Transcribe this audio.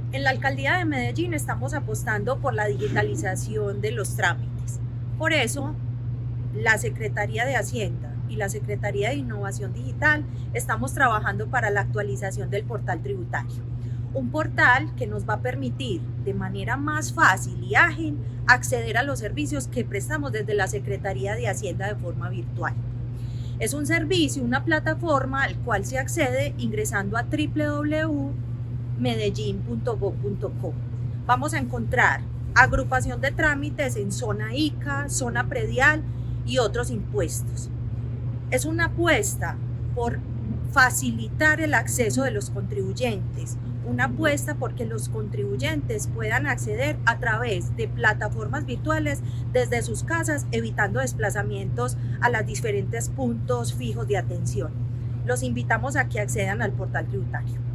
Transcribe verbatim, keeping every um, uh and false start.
En la Alcaldía de Medellín estamos apostando por la digitalización de los trámites. Por eso, la Secretaría de Hacienda y la Secretaría de Innovación Digital estamos trabajando para la actualización del portal tributario. Un portal que nos va a permitir de manera más fácil y ágil acceder a los servicios que prestamos desde la Secretaría de Hacienda de forma virtual. Es un servicio, una plataforma al cual se accede ingresando a doble u doble u doble u punto medellín punto gob punto co. Vamos a encontrar agrupación de trámites en zona I C A, zona predial y otros impuestos. Es una apuesta por facilitar el acceso de los contribuyentes, una apuesta porque los contribuyentes puedan acceder a través de plataformas virtuales desde sus casas, evitando desplazamientos a los diferentes puntos fijos de atención. Los invitamos a que accedan al portal tributario.